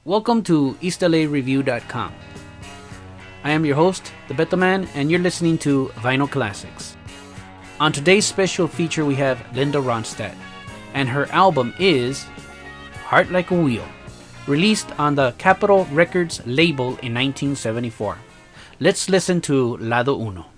Welcome to EastLAReview.com. I am your host, The Beto Man, and you're listening to Vinyl Classics. On today's special feature, we have Linda Ronstadt, and her album is Heart Like a Wheel, released on the Capitol Records label in 1974. Let's listen to Lado Uno.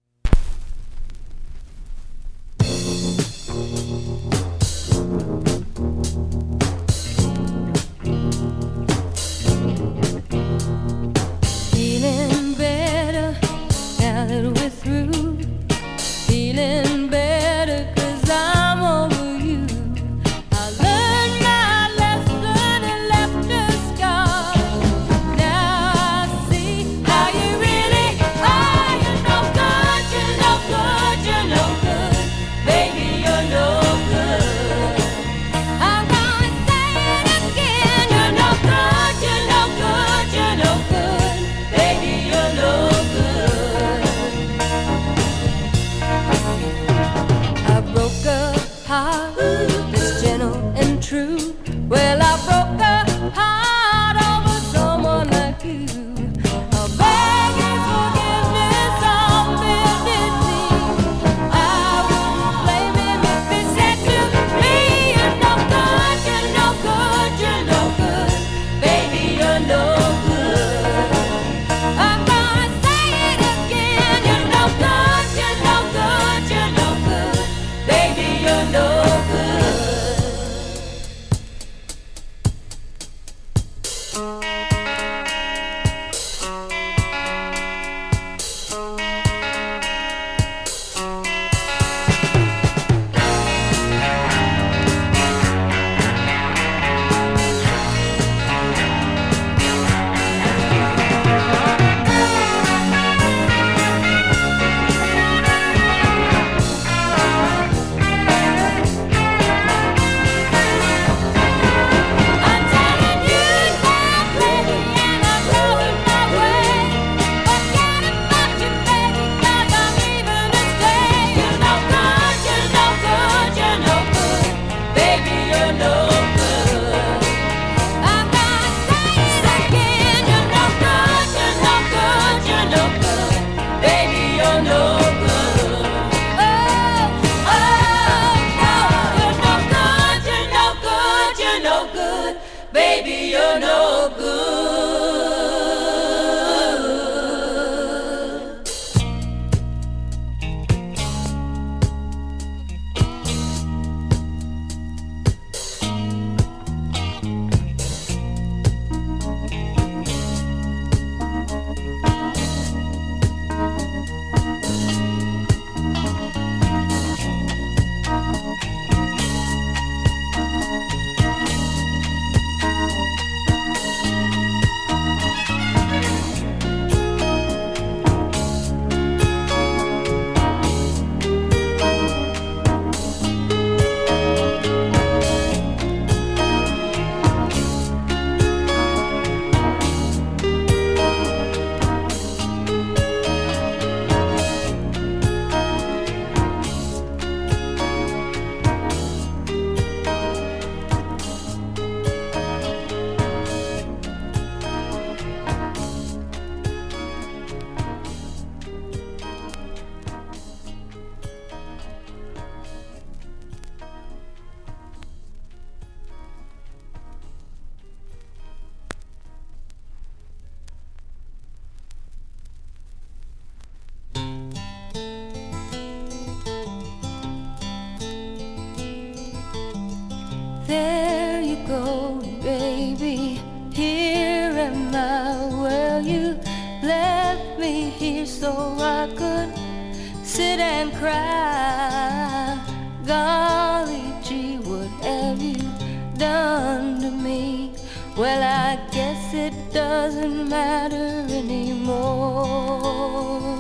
There you go, baby, here am I. Well, you left me here so I could sit and cry. Golly gee, what have you done to me? Well, I guess it doesn't matter anymore.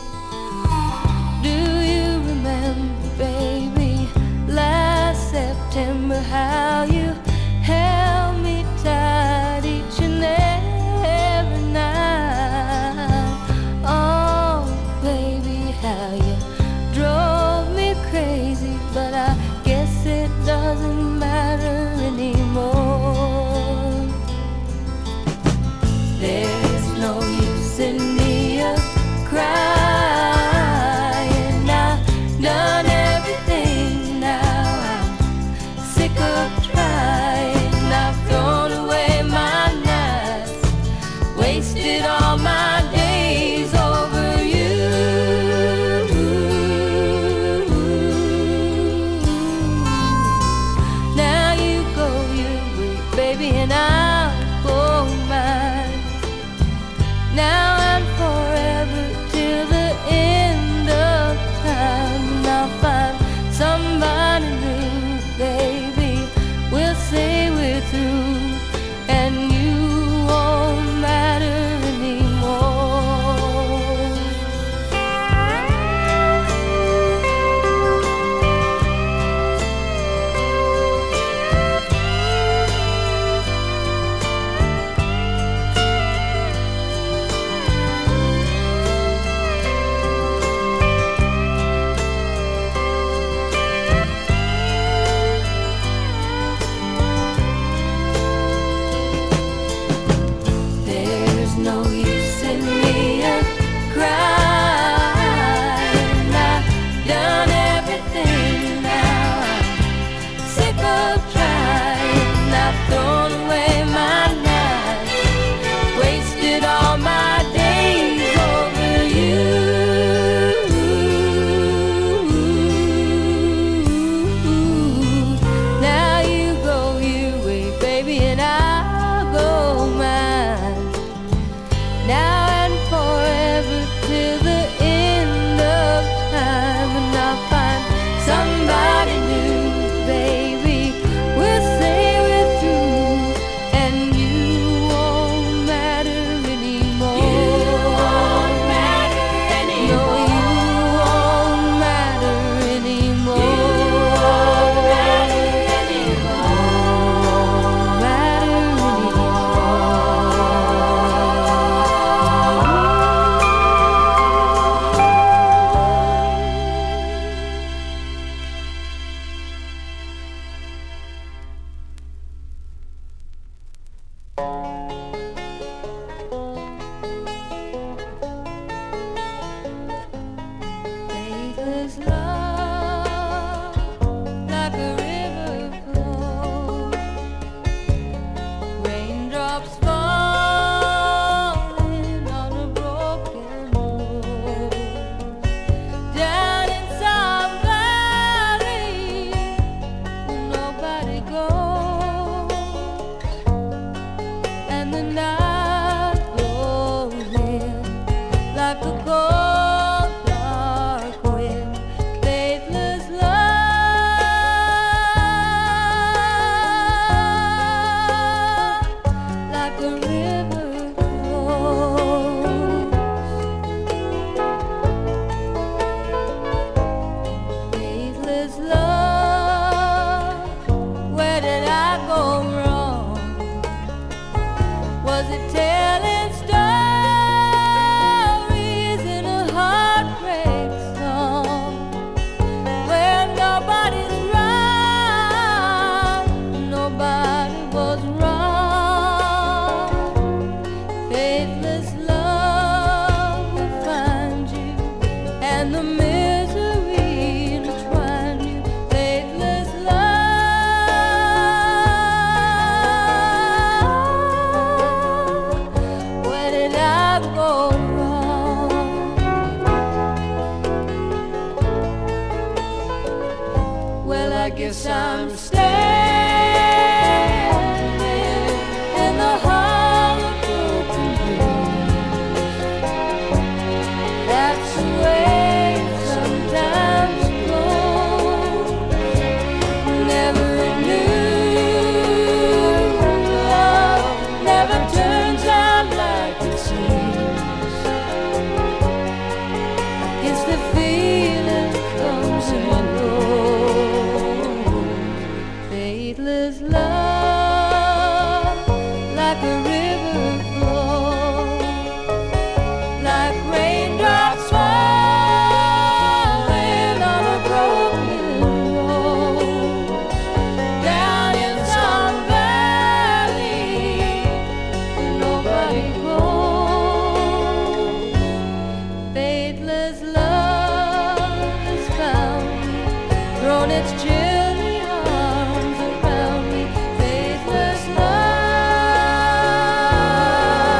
Do you remember, baby, last September, how you held me tight each and every night? Oh, baby, how you drove me crazy, but I guess it doesn't matter anymore. mine. Now and forever till the end of time. And I'll find somebody new, baby. We'll say we're through, and you won't matter anymore. There's no use in me crying. I've done everything now. I'm sick of trying. I've thrown away my nights, wasted all my days over you. Now you go your way, baby, and I'll go mine. Now and forever till the end of time. And I'll find somebody new, baby. We'll say we're through, and you won't matter anymore. You won't matter anymore. No, you won't matter anymore. You won't matter anymore. Matter faithless love, like a river flows, raindrops falling on a broken road, down in some valley where nobody goes, and the night goes in like a cold, dark wind. Faithless love, like a river flows. Faithless love, where did I go wrong? Was it telling stories in a heartbreak song, where nobody's wrong, nobody was wrong? Faithless love will find you, and the misery entwine you. Faithless love, where did I go wrong? Well, I guess I'm standing in the hall of broken dreams. That's the way it sometimes goes. Never knew love never turns out like it seems. It's the feeling comes and goes. Faithless love, like a river flows, like raindrops falling on a broken road, down in some valley where nobody goes. Faithless love has found me, thrown its chilly arms around me. Faithless love.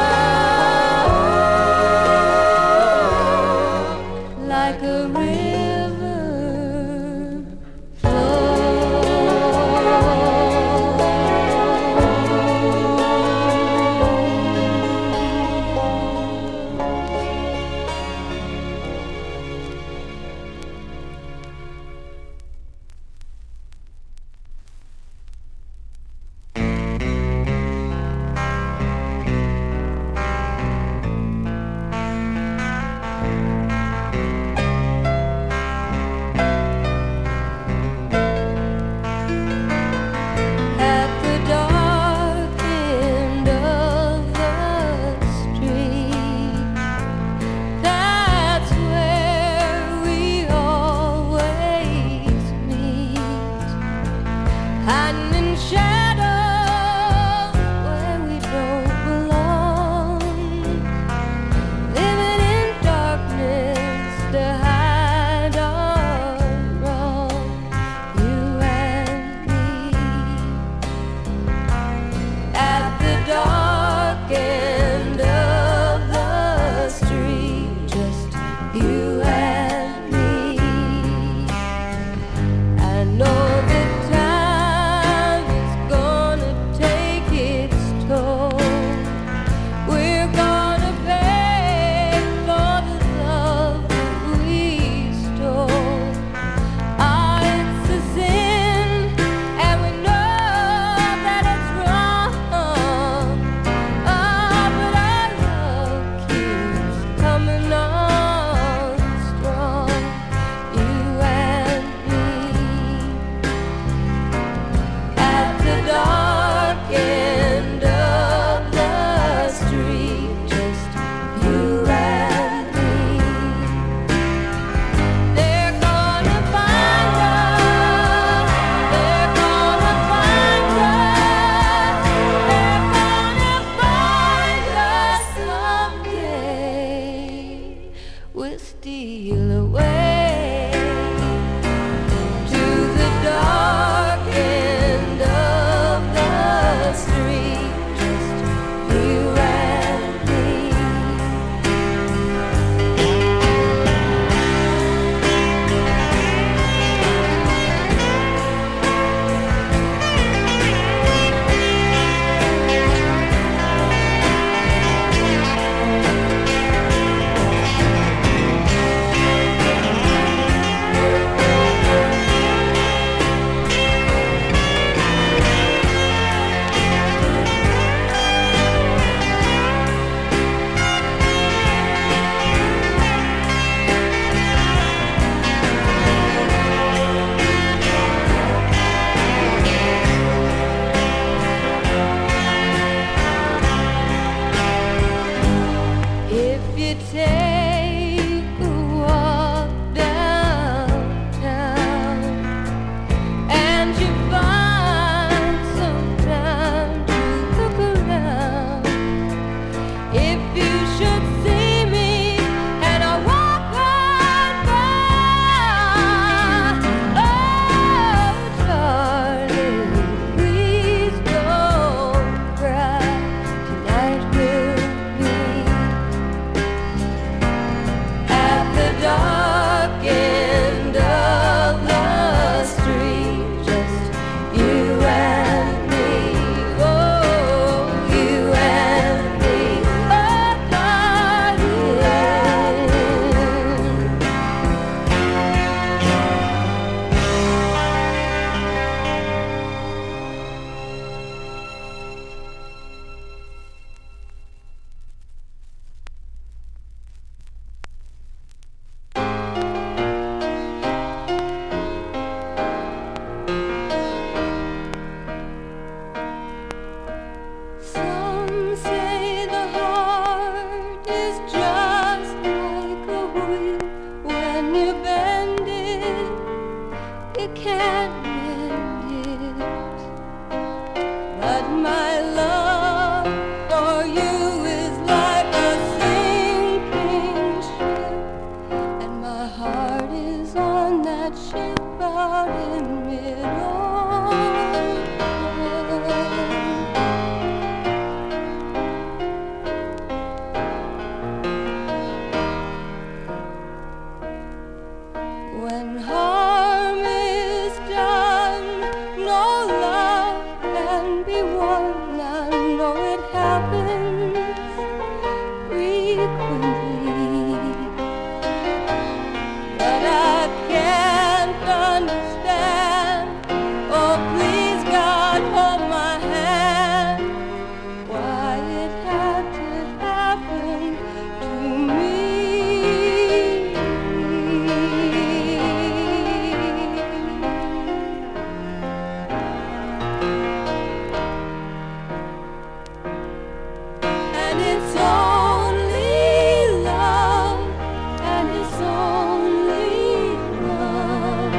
and it's only love, and it's only love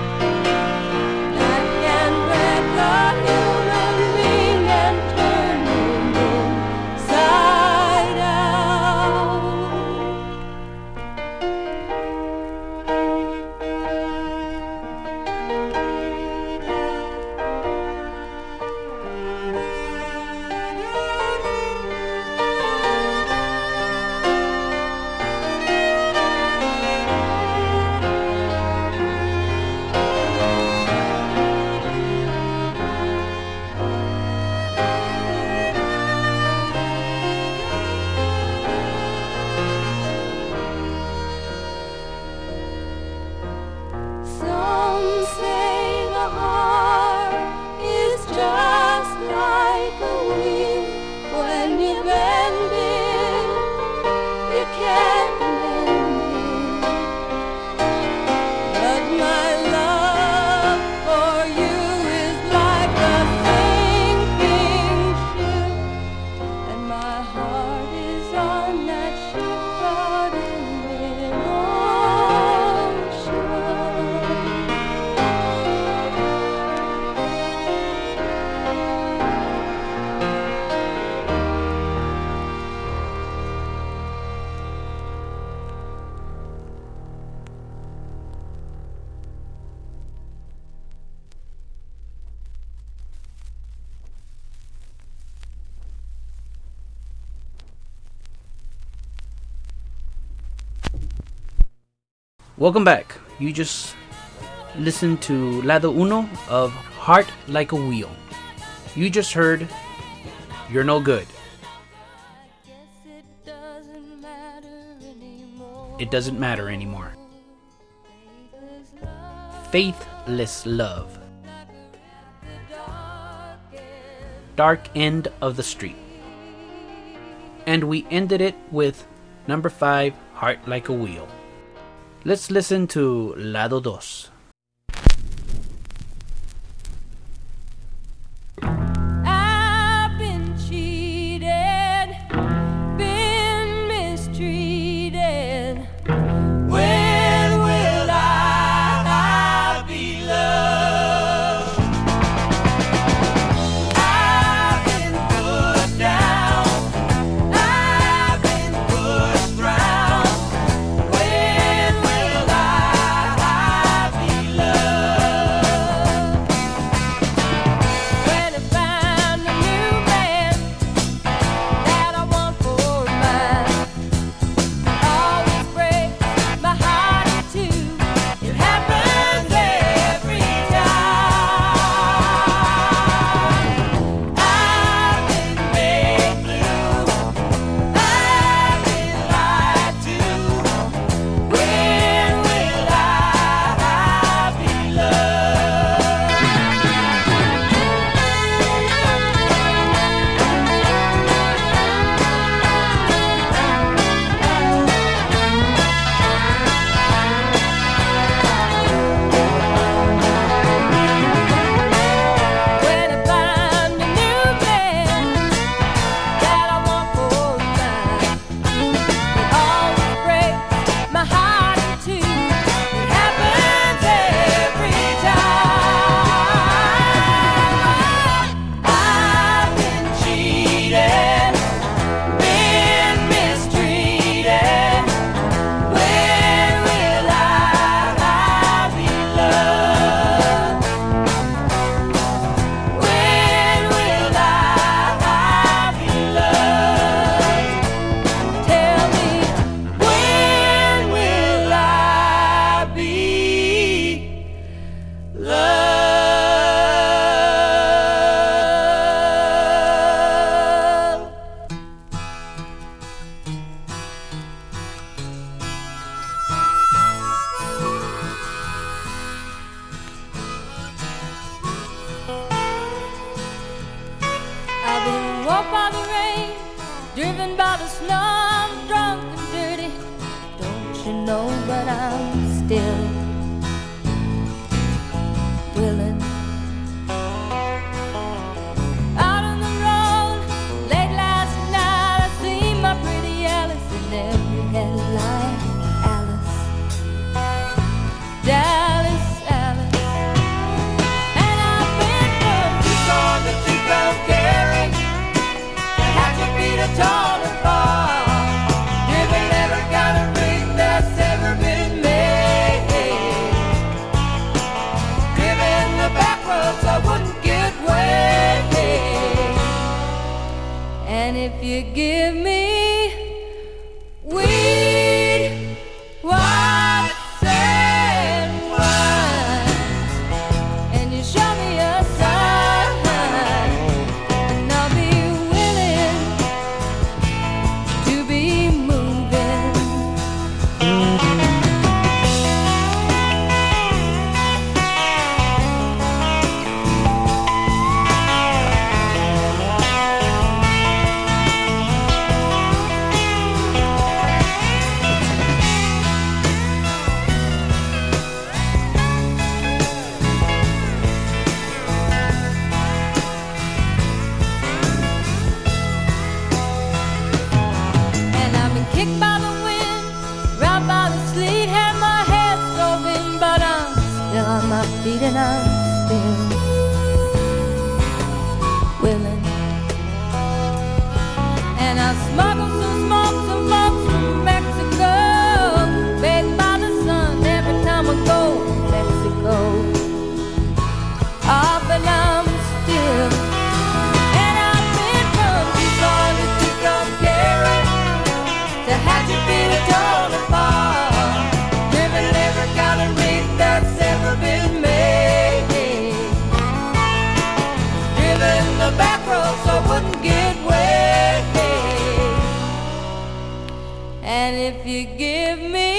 that can break a human being and turn him inside out. Some say the heart is just like a wheel. When you bend it, you can't mend it. But my love for you is like a sinking ship, and my heart is on that ship out in mid-ocean. Welcome back. You just listened to Lado Uno of Heart Like a Wheel. You just heard You're No Good. Guess it doesn't matter anymore. It doesn't matter anymore. Faithless love, Faithless Love. the darkest. Dark End of the Street. And we ended it with number 5, Heart Like a Wheel. Let's listen to Lado Dos. I've been cheated, been mistreated. When will I be loved? I've been put down, I've been pushed round. When will I be loved? When I find a new man that I want for mine, always breaks my heart in two. It happens every time. I've been made blue, I've been lied to. When will I be loved? When I find a new man that I want for mine, it always breaks my heart in two. It happens every time. I've been cheated, been mistreated. When will I be loved? When will I be loved? Tell me, when will I be loved? I've been walked by the rain, driven by the snow, I'm drunk and dirty. Don't you know, but I'm still willing. Out on the road, late last night, I tall and far, driven every kind of ring that's ever been made, driven the back roads I wouldn't get wet. And if you give me weed, wax, and wine, and you show me a sign, and I'll be willing to be moving. And I've been kicked by the wind, robbed by the sleet, had my head stove in, but I'm still on my feet and I'm still willing. And I smuggle some smoke, some folks from Mexico, baked by the sun every time I go to Mexico. Ah, but I'm still. And I've been from Tucson to Tucumcari, to Hatchetfield, tall and far, driven every kind of rig that's ever been made, driven the back roads so I wouldn't get wet. And if you give me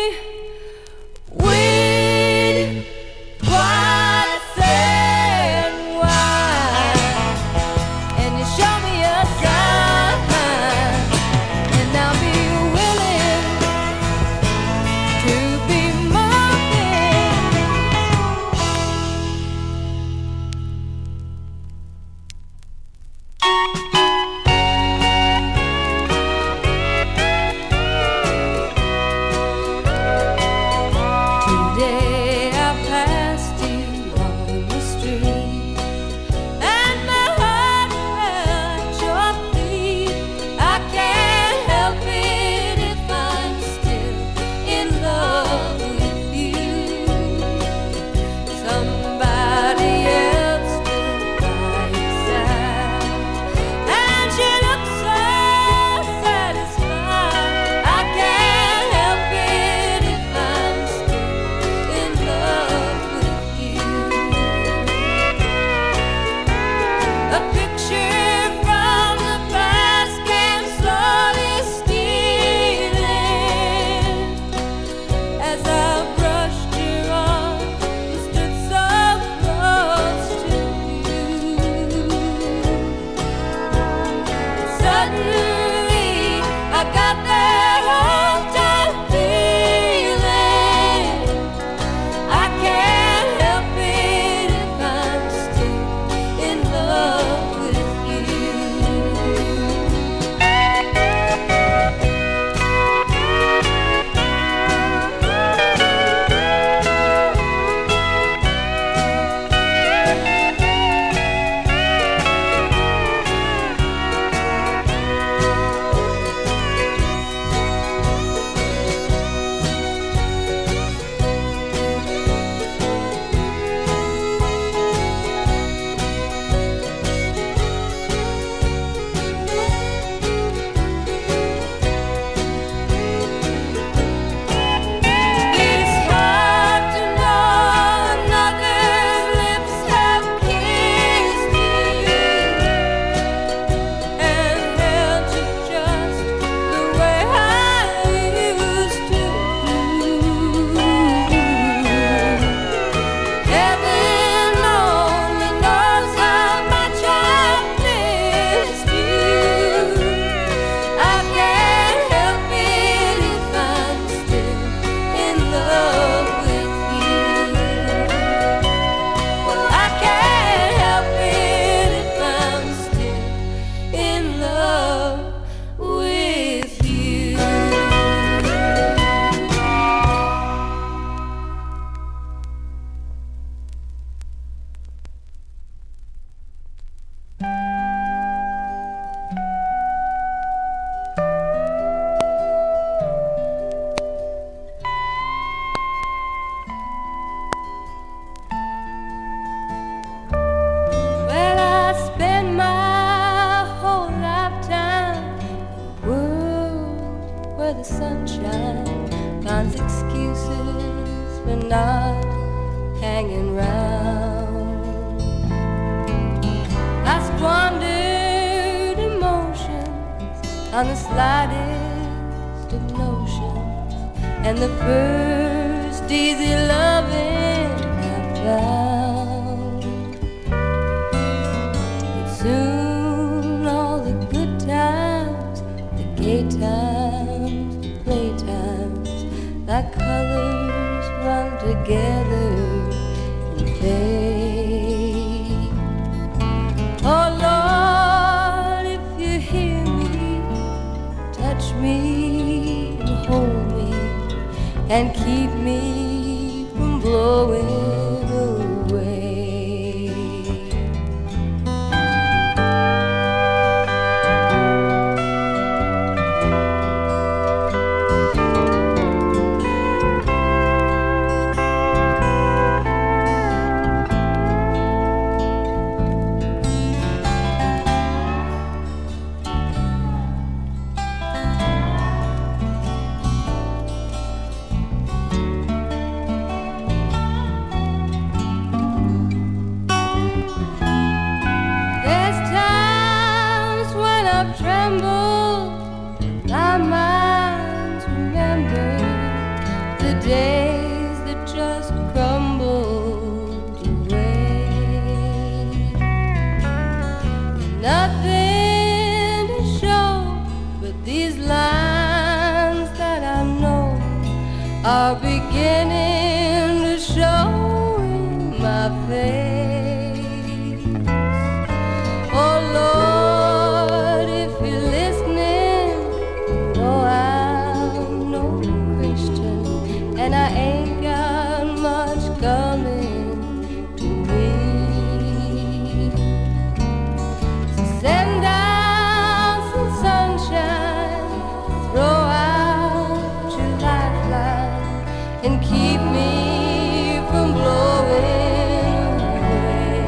weed, wax, and wine, and you show me a sign, and I'll be willing to be moving. where the sunshine finds excuses for not hanging round. I squandered emotions on the slightest of notions, and the first easy loving I found. But soon all the good times, the gay times, the playtimes, like colors run together and fade. Oh Lord, if you hear me, touch me and hold me and keep me from blowing away. My mind's remembered the days that just crumbled away. Nothing to show but these lines that I know are beginning to show in my face. Oh Lord, if you're listening, I'm no Christian, and I ain't got much coming to me. So send down some sunshine, throw out your lifeline, and keep me from blowing away.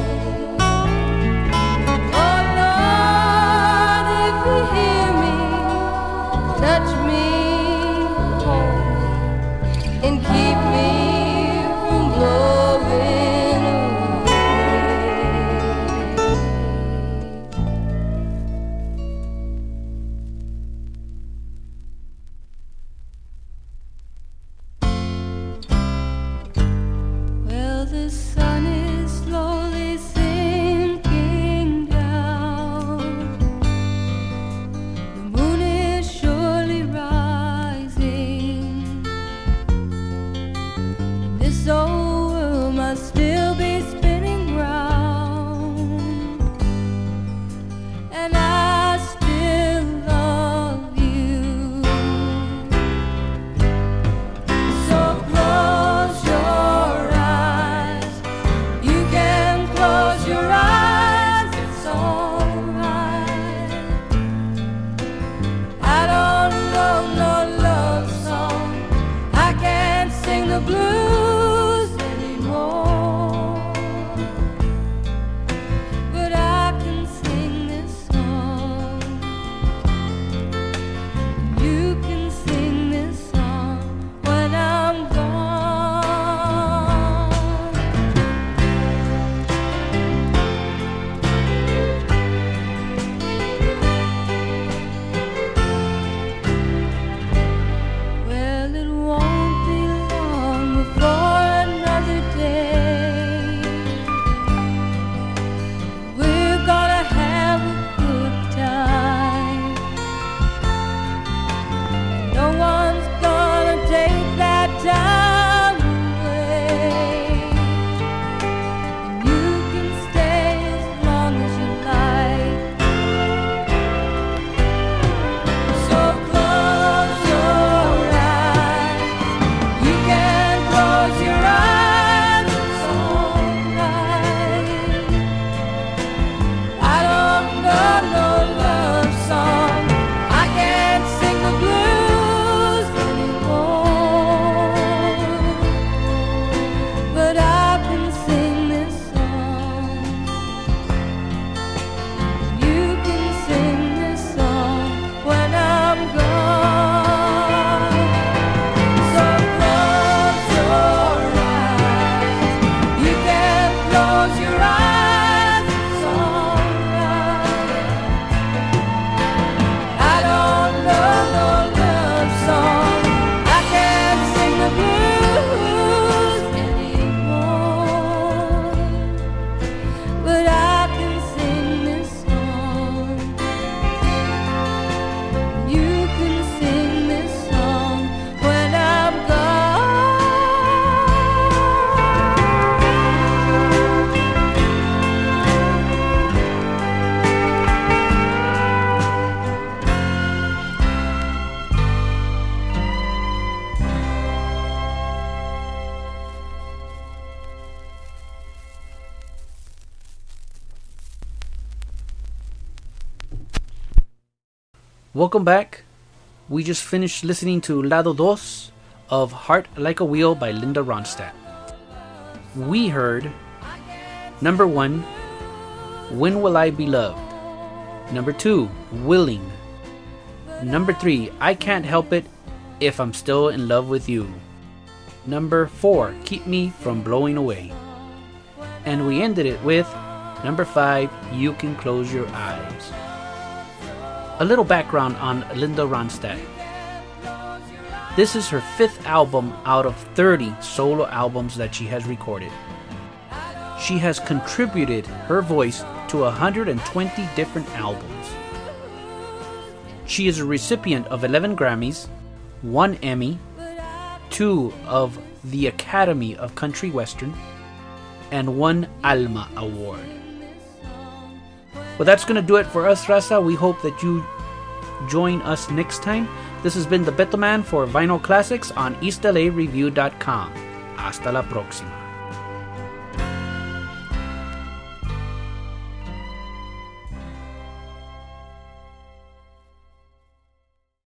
Oh Lord, if you hear me, touch me, hold me, and keep me from blowing away. Well, the sun is slowly sinking down. The moon is surely rising. Welcome back. We just finished listening to Lado Dos of Heart Like a Wheel by Linda Ronstadt. We heard number 1, When Will I Be Loved? Number 2, Willing. Number 3, I Can't Help It If I'm Still in Love with You. Number 4, Keep Me From Blowing Away. And we ended it with number 5, You Can Close Your Eyes. A little background on Linda Ronstadt. This is her 5th album out of 30 solo albums that she has recorded. She has contributed her voice to 120 different albums. She is a recipient of 11 Grammys, 1 Emmy, 2 of the Academy of Country Western, and 1 Alma Award. Well, that's going to do it for us, Raza. We hope that you join us next time. This has been the Beto Man for Vinyl Classics on EastLAReview.com. Hasta la próxima.